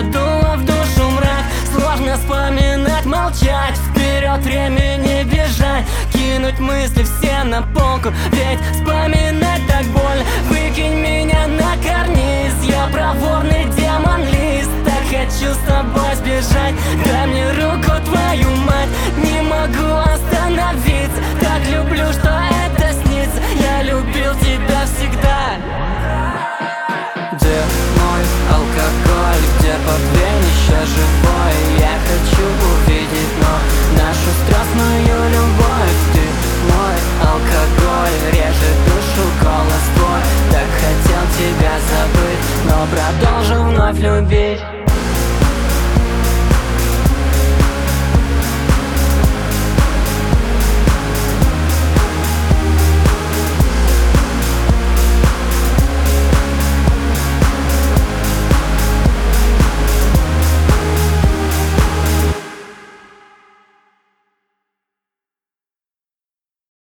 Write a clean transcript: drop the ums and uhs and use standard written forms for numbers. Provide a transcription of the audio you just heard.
задуло в душу мрак. Сложно вспоминать, молчать, вперед времени бежать, кинуть мысли все на полку, ведь вспоминать так больно. Выкинь меня на карниз, я проворный демон-лист. Так хочу с тобой сбежать, дай мне руку, твою мать. Не могу остановиться, так люблю, что это снится. Я любил тебя всегда. Где мой алкоголь, где подвенище живое? Я хочу увидеть, но нашу страстную любовь. Ты мой алкоголь, режет душу голос твой. Так хотел тебя забыть, но продолжил вновь любить.